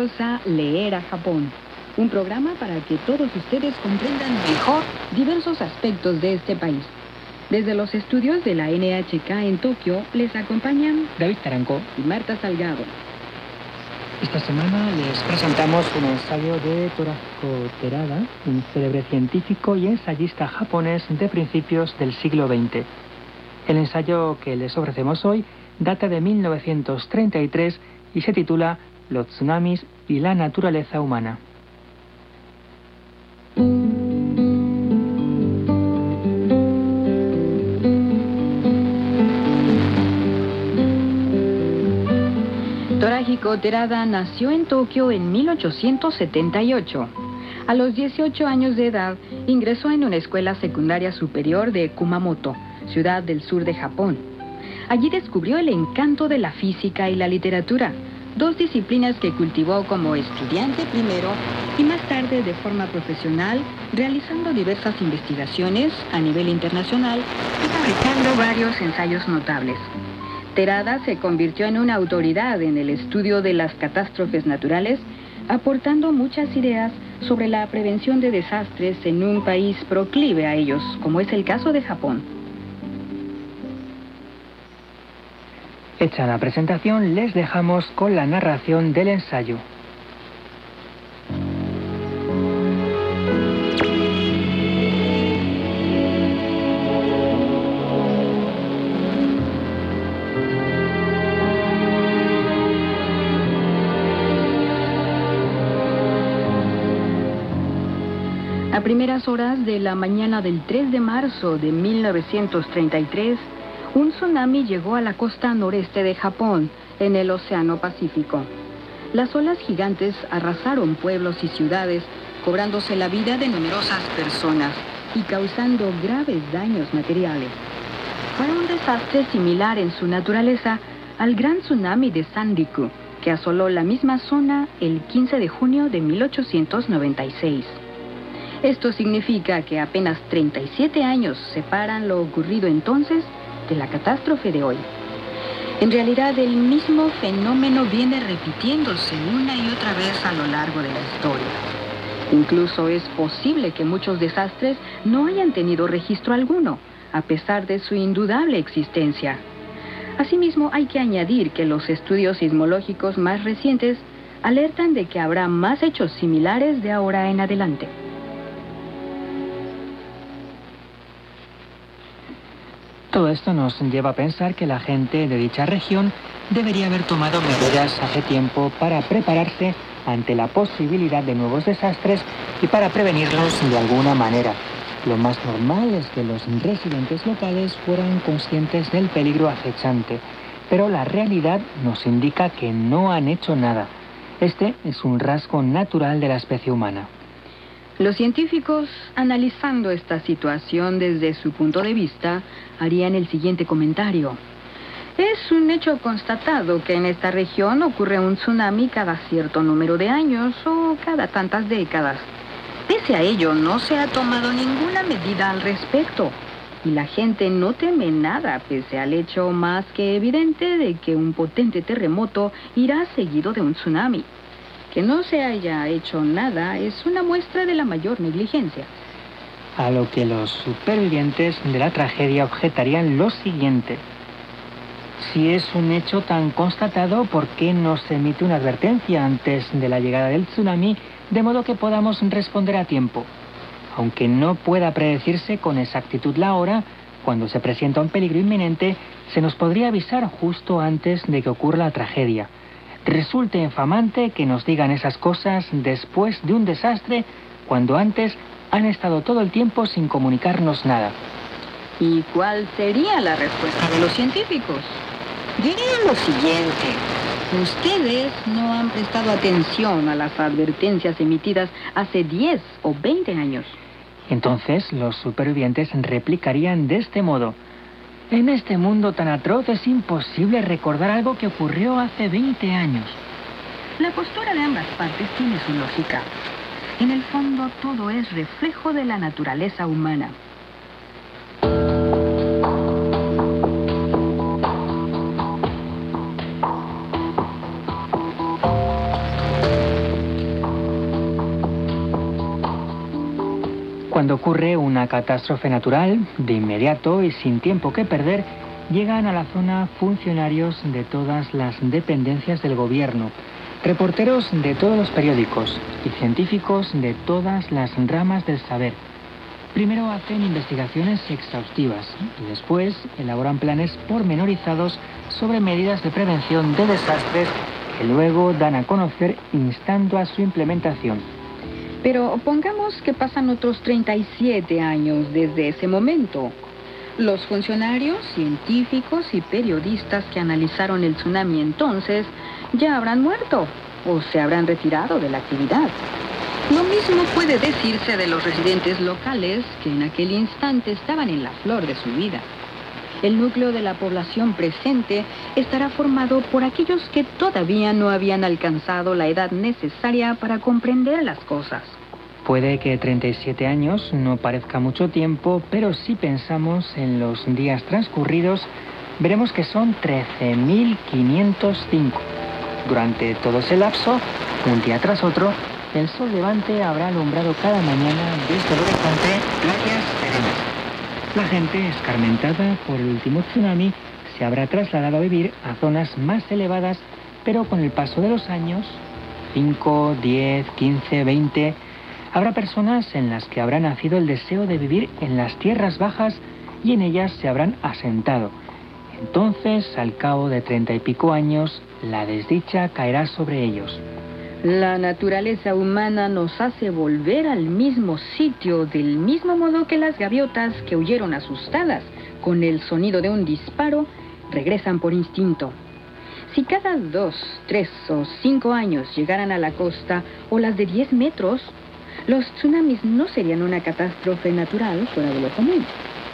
bienvenidos a Leer a Japón, un programa para que todos ustedes comprendan mejor diversos aspectos de este país. Desde los estudios de la NHK en Tokio les acompañan David Taranco y Marta Salgado. Esta semana les presentamos un ensayo de Torahiko Terada, un célebre científico y ensayista japonés de principios del siglo XX. El ensayo que les ofrecemos hoy data de 1933 y se titula Los tsunamis y la naturaleza humana. Torahiko Terada nació en Tokio en 1878. A los 18 años de edad, ingresó en una escuela secundaria superior de Kumamoto, ciudad del sur de Japón. Allí descubrió el encanto de la física y la literatura, dos disciplinas que cultivó como estudiante primero y más tarde de forma profesional, realizando diversas investigaciones a nivel internacional y fabricando varios ensayos notables. Terada se convirtió en una autoridad en el estudio de las catástrofes naturales, aportando muchas ideas sobre la prevención de desastres en un país proclive a ellos, como es el caso de Japón. Hecha la presentación, les dejamos con la narración del ensayo. A primeras horas de la mañana del 3 de marzo de 1933, un tsunami llegó a la costa noreste de Japón, en el Océano Pacífico. Las olas gigantes arrasaron pueblos y ciudades, cobrándose la vida de numerosas personas y causando graves daños materiales. Fue un desastre similar en su naturaleza al gran tsunami de Sanriku, que asoló la misma zona el 15 de junio de 1896. Esto significa que apenas 37 años separan lo ocurrido entonces de la catástrofe de hoy. En realidad, el mismo fenómeno viene repitiéndose una y otra vez a lo largo de la historia. Incluso es posible que muchos desastres no hayan tenido registro alguno, a pesar de su indudable existencia. Asimismo, hay que añadir que los estudios sismológicos más recientes alertan de que habrá más hechos similares de ahora en adelante. Todo esto nos lleva a pensar que la gente de dicha región debería haber tomado medidas hace tiempo para prepararse ante la posibilidad de nuevos desastres y para prevenirlos de alguna manera. Lo más normal es que los residentes locales fueran conscientes del peligro acechante, pero la realidad nos indica que no han hecho nada. Este es un rasgo natural de la especie humana. Los científicos, analizando esta situación desde su punto de vista, harían el siguiente comentario. Es un hecho constatado que en esta región ocurre un tsunami cada cierto número de años o cada tantas décadas. Pese a ello, no se ha tomado ninguna medida al respecto. Y la gente no teme nada, pese al hecho más que evidente de que un potente terremoto irá seguido de un tsunami. Que no se haya hecho nada es una muestra de la mayor negligencia. A lo que los supervivientes de la tragedia objetarían lo siguiente. Si es un hecho tan constatado, ¿por qué no se emite una advertencia antes de la llegada del tsunami, de modo que podamos responder a tiempo? Aunque no pueda predecirse con exactitud la hora, cuando se presenta un peligro inminente, se nos podría avisar justo antes de que ocurra la tragedia. Resulta infamante que nos digan esas cosas después de un desastre, cuando antes han estado todo el tiempo sin comunicarnos nada. ¿Y cuál sería la respuesta de los científicos? Dirían lo siguiente. Ustedes no han prestado atención a las advertencias emitidas hace 10 o 20 años. Entonces los supervivientes replicarían de este modo. En este mundo tan atroz es imposible recordar algo que ocurrió hace 20 años. La postura de ambas partes tiene su lógica. En el fondo, todo es reflejo de la naturaleza humana. Cuando ocurre una catástrofe natural, de inmediato y sin tiempo que perder, llegan a la zona funcionarios de todas las dependencias del gobierno, reporteros de todos los periódicos y científicos de todas las ramas del saber. Primero hacen investigaciones exhaustivas y después elaboran planes pormenorizados sobre medidas de prevención de desastres que luego dan a conocer instando a su implementación. Pero pongamos que pasan otros 37 años desde ese momento. Los funcionarios, científicos y periodistas que analizaron el tsunami entonces ya habrán muerto o se habrán retirado de la actividad. Lo mismo puede decirse de los residentes locales que en aquel instante estaban en la flor de su vida. El núcleo de la población presente estará formado por aquellos que todavía no habían alcanzado la edad necesaria para comprender las cosas. Puede que 37 años no parezca mucho tiempo, pero si pensamos en los días transcurridos, veremos que son 13.505. Durante todo ese lapso, un día tras otro, el sol levante habrá alumbrado cada mañana desde el horizonte playas serenas. La gente, escarmentada por el último tsunami, se habrá trasladado a vivir a zonas más elevadas, pero con el paso de los años, 5, 10, 15, 20... habrá personas en las que habrá nacido el deseo de vivir en las tierras bajas y en ellas se habrán asentado. Entonces, al cabo de 30 y pico años, la desdicha caerá sobre ellos. La naturaleza humana nos hace volver al mismo sitio del mismo modo que las gaviotas que huyeron asustadas con el sonido de un disparo regresan por instinto. Si cada 2, 3 o 5 años llegaran a la costa olas de 10 metros, los tsunamis no serían una catástrofe natural fuera de lo común.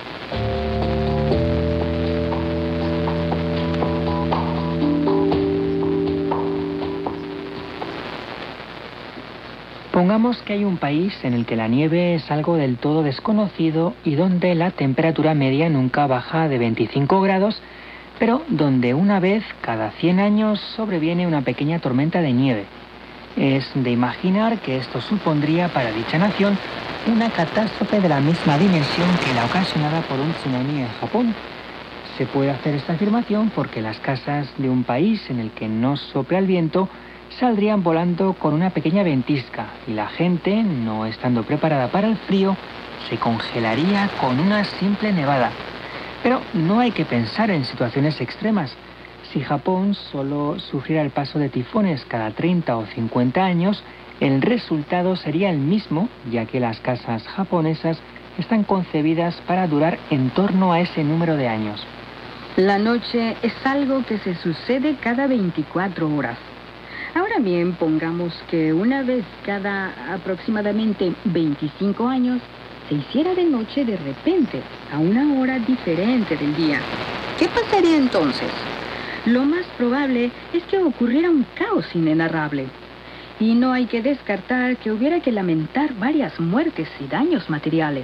Pongamos que hay un país en el que la nieve es algo del todo desconocido y donde la temperatura media nunca baja de 25 grados, pero donde una vez cada 100 años sobreviene una pequeña tormenta de nieve. Es de imaginar que esto supondría para dicha nación una catástrofe de la misma dimensión que la ocasionada por un tsunami en Japón. Se puede hacer esta afirmación porque las casas de un país en el que no sopla el viento saldrían volando con una pequeña ventisca y la gente, no estando preparada para el frío, se congelaría con una simple nevada. Pero no hay que pensar en situaciones extremas. Si Japón solo sufriera el paso de tifones cada 30 o 50 años, el resultado sería el mismo, ya que las casas japonesas están concebidas para durar en torno a ese número de años. La noche es algo que se sucede cada 24 horas. Ahora bien, pongamos que una vez cada aproximadamente 25 años se hiciera de noche de repente, a una hora diferente del día. ¿Qué pasaría entonces? Lo más probable es que ocurriera un caos inenarrable. Y no hay que descartar que hubiera que lamentar varias muertes y daños materiales.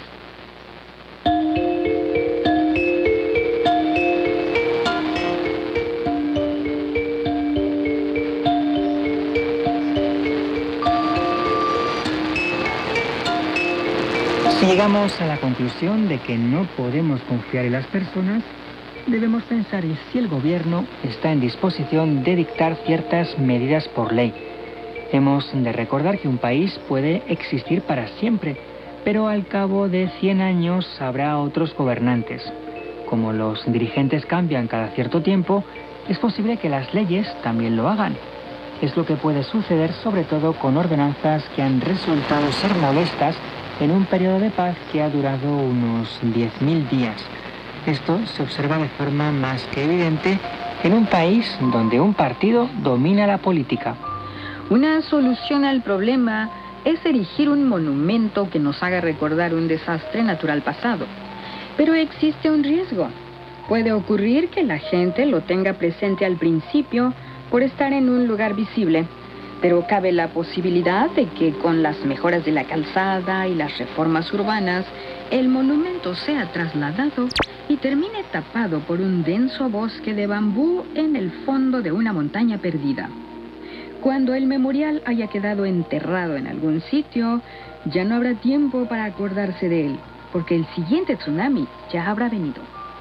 Si llegamos a la conclusión de que no podemos confiar en las personas, debemos pensar en si el gobierno está en disposición de dictar ciertas medidas por ley. Hemos de recordar que un país puede existir para siempre, pero al cabo de 100 años habrá otros gobernantes. Como los dirigentes cambian cada cierto tiempo, es posible que las leyes también lo hagan. Es lo que puede suceder sobre todo con ordenanzas que han resultado ser molestas en un periodo de paz que ha durado unos 10.000 días. Esto se observa de forma más que evidente en un país donde un partido domina la política. Una solución al problema es erigir un monumento que nos haga recordar un desastre natural pasado. Pero existe un riesgo. Puede ocurrir que la gente lo tenga presente al principio por estar en un lugar visible, pero cabe la posibilidad de que con las mejoras de la calzada y las reformas urbanas, el monumento sea trasladado y termine tapado por un denso bosque de bambú en el fondo de una montaña perdida. Cuando el memorial haya quedado enterrado en algún sitio, Ya no habrá tiempo para acordarse de él, porque el siguiente tsunami ya habrá venido.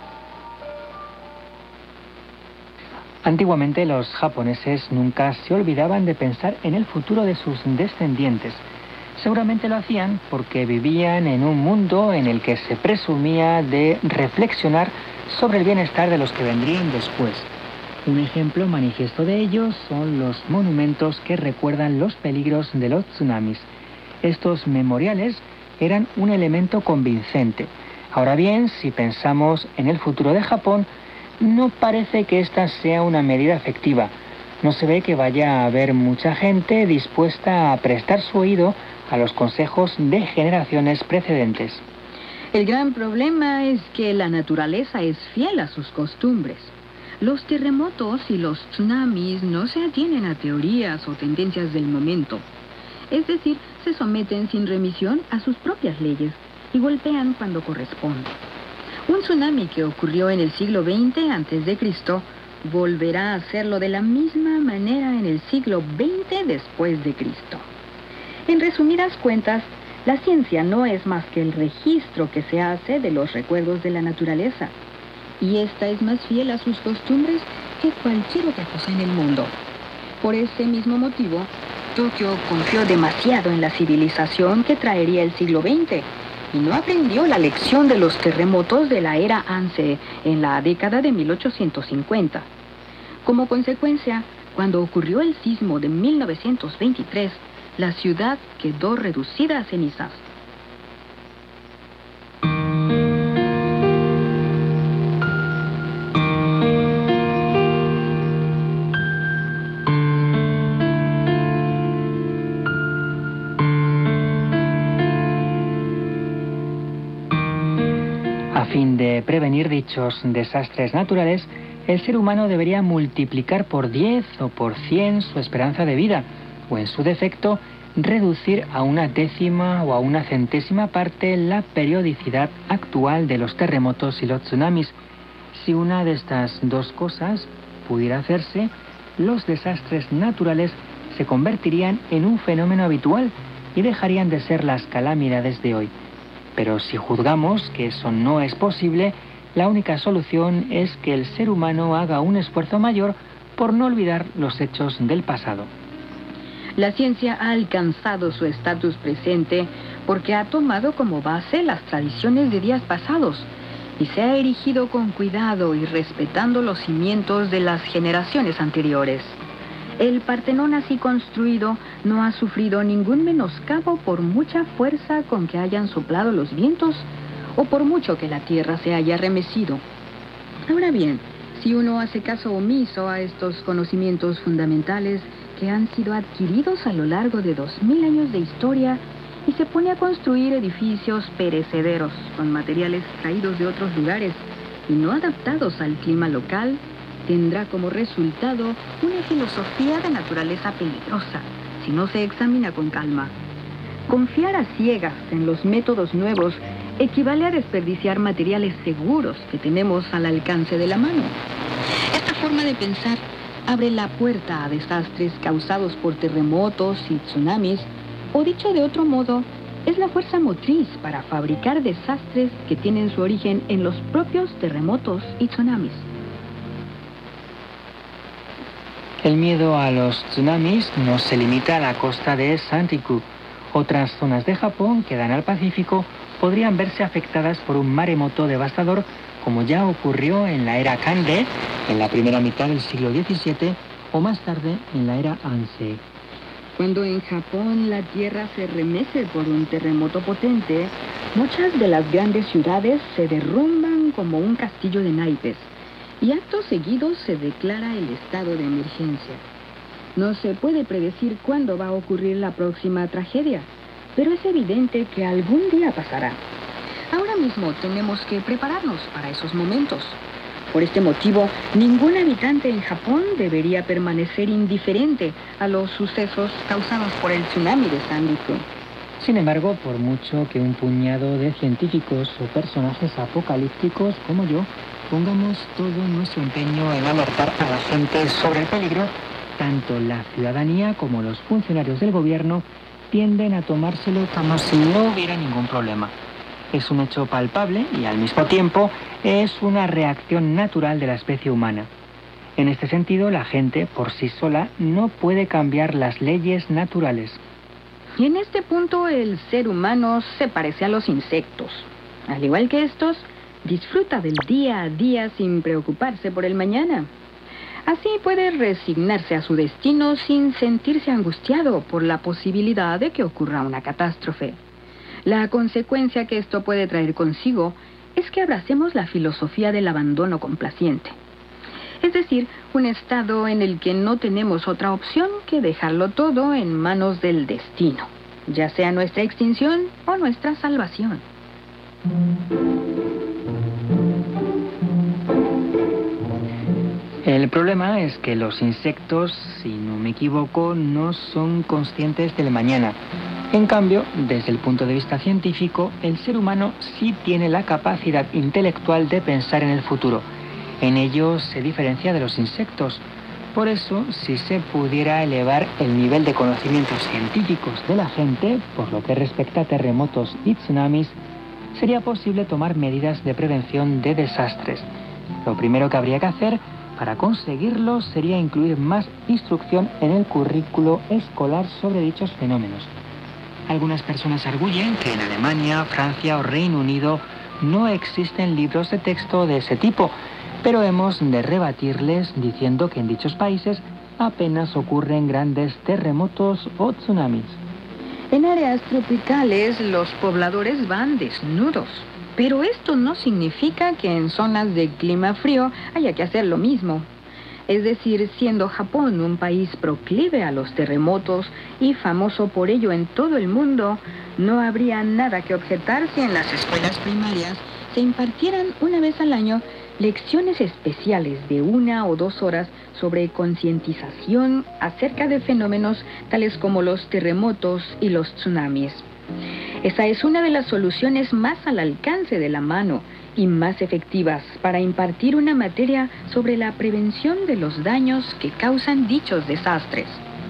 Antiguamente los japoneses nunca se olvidaban de pensar en el futuro de sus descendientes. Seguramente lo hacían porque vivían en un mundo en el que se presumía de reflexionar sobre el bienestar de los que vendrían después. Un ejemplo manifiesto de ello son los monumentos que recuerdan los peligros de los tsunamis. Estos memoriales eran un elemento convincente. Ahora bien, si pensamos en el futuro de Japón, no parece que esta sea una medida efectiva. No se ve que vaya a haber mucha gente dispuesta a prestar su oído a los consejos de generaciones precedentes. El gran problema es que la naturaleza es fiel a sus costumbres. Los terremotos y los tsunamis no se atienen a teorías o tendencias del momento. Es decir, se someten sin remisión a sus propias leyes y golpean cuando corresponde. Un tsunami que ocurrió en el siglo XX a.C. volverá a hacerlo de la misma manera en el siglo XX después de Cristo. En resumidas cuentas, la ciencia no es más que el registro que se hace de los recuerdos de la naturaleza, y esta es más fiel a sus costumbres que cualquier otra cosa en el mundo. Por ese mismo motivo, Tokio confió demasiado en la civilización que traería el siglo XX y no aprendió la lección de los terremotos de la era Ansei en la década de 1850. Como consecuencia, cuando ocurrió el sismo de 1923, la ciudad quedó reducida a cenizas. A fin de prevenir dichos desastres naturales, el ser humano debería multiplicar por 10 o por 100 su esperanza de vida, o en su defecto, reducir a una décima o a una centésima parte la periodicidad actual de los terremotos y los tsunamis. Si una de estas dos cosas pudiera hacerse, los desastres naturales se convertirían en un fenómeno habitual y dejarían de ser las calamidades de hoy. Pero si juzgamos que eso no es posible, la única solución es que el ser humano haga un esfuerzo mayor por no olvidar los hechos del pasado. La ciencia ha alcanzado su estatus presente porque ha tomado como base las tradiciones de días pasados y se ha erigido con cuidado y respetando los cimientos de las generaciones anteriores. El Partenón así construido no ha sufrido ningún menoscabo por mucha fuerza con que hayan soplado los vientos o por mucho que la tierra se haya remecido. Ahora bien, si uno hace caso omiso a estos conocimientos fundamentales que han sido adquiridos a lo largo de 2000 años de historia y se pone a construir edificios perecederos con materiales traídos de otros lugares y no adaptados al clima local, tendrá como resultado una filosofía de naturaleza peligrosa si no se examina con calma. Confiar a ciegas en los métodos nuevos equivale a desperdiciar materiales seguros que tenemos al alcance de la mano. Esta forma de pensar abre la puerta a desastres causados por terremotos y tsunamis, o dicho de otro modo, es la fuerza motriz para fabricar desastres que tienen su origen en los propios terremotos y tsunamis. El miedo a los tsunamis no se limita a la costa de Sanriku. Otras zonas de Japón que dan al Pacífico podrían verse afectadas por un maremoto devastador, como ya ocurrió en la era Kande, en la primera mitad del siglo XVII, o más tarde en la era Ansei. Cuando en Japón la tierra se remece por un terremoto potente, muchas de las grandes ciudades se derrumban como un castillo de naipes, y acto seguido se declara el estado de emergencia. No se puede predecir cuándo va a ocurrir la próxima tragedia, pero es evidente que algún día pasará. Ahora mismo tenemos que prepararnos para esos momentos. Por este motivo, ningún habitante en Japón debería permanecer indiferente a los sucesos causados por el tsunami de Sanriku. Sin embargo, por mucho que un puñado de científicos o personajes apocalípticos como yo pongamos todo nuestro empeño en alertar a la gente sobre el peligro, tanto la ciudadanía como los funcionarios del gobierno tienden a tomárselo como si no hubiera ningún problema. Es un hecho palpable y al mismo tiempo es una reacción natural de la especie humana. En este sentido, la gente por sí sola no puede cambiar las leyes naturales. Y en este punto el ser humano se parece a los insectos. Al igual que estos, disfruta del día a día sin preocuparse por el mañana. Así puede resignarse a su destino sin sentirse angustiado por la posibilidad de que ocurra una catástrofe. La consecuencia que esto puede traer consigo es que abracemos la filosofía del abandono complaciente. Es decir, un estado en el que no tenemos otra opción que dejarlo todo en manos del destino, ya sea nuestra extinción o nuestra salvación. El problema es que los insectos, si no me equivoco, no son conscientes del mañana. En cambio, desde el punto de vista científico, el ser humano sí tiene la capacidad intelectual de pensar en el futuro. En ello se diferencia de los insectos. Por eso, si se pudiera elevar el nivel de conocimientos científicos de la gente, por lo que respecta a terremotos y tsunamis, sería posible tomar medidas de prevención de desastres. Lo primero que habría que hacer para conseguirlo sería incluir más instrucción en el currículo escolar sobre dichos fenómenos. Algunas personas arguyen que en Alemania, Francia o Reino Unido no existen libros de texto de ese tipo, pero hemos de rebatirles diciendo que en dichos países apenas ocurren grandes terremotos o tsunamis. En áreas tropicales los pobladores van desnudos, pero esto no significa que en zonas de clima frío haya que hacer lo mismo. Es decir, siendo Japón un país proclive a los terremotos y famoso por ello en todo el mundo, no habría nada que objetar si en las escuelas primarias se impartieran una vez al año lecciones especiales de 1 o 2 horas sobre concientización acerca de fenómenos tales como los terremotos y los tsunamis. Esa es una de las soluciones más al alcance de la mano y más efectivas para impartir una materia sobre la prevención de los daños que causan dichos desastres.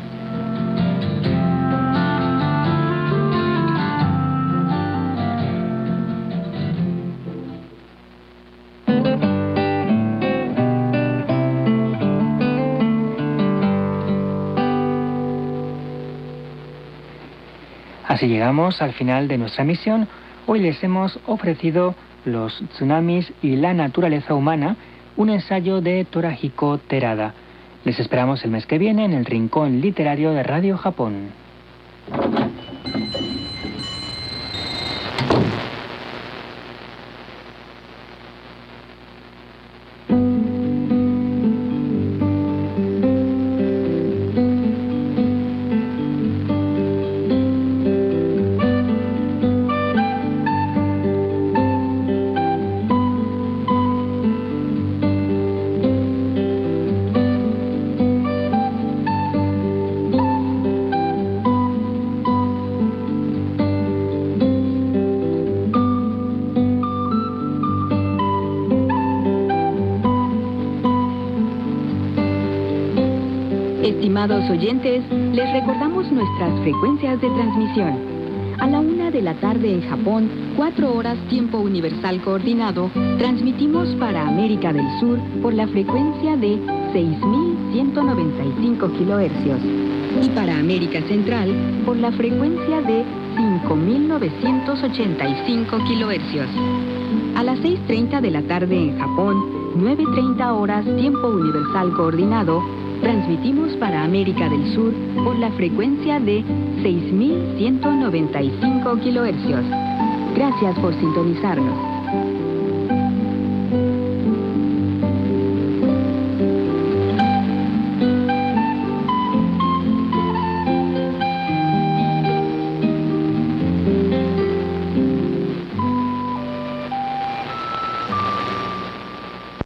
Así llegamos al final de nuestra misión. Hoy les hemos ofrecido Los tsunamis y la naturaleza humana, un ensayo de Torahiko Terada. Les esperamos el mes que viene en el Rincón Literario de Radio Japón. Estimados oyentes, les recordamos nuestras frecuencias de transmisión. A la 1 de la tarde en Japón, 4 horas tiempo universal coordinado, transmitimos para América del Sur por la frecuencia de 6.195 kHz y para América Central por la frecuencia de 5.985 kHz. A las 6:30 de la tarde en Japón, 9:30 horas tiempo universal coordinado, transmitimos para América del Sur por la frecuencia de 6.195 kHz. Gracias por sintonizarnos.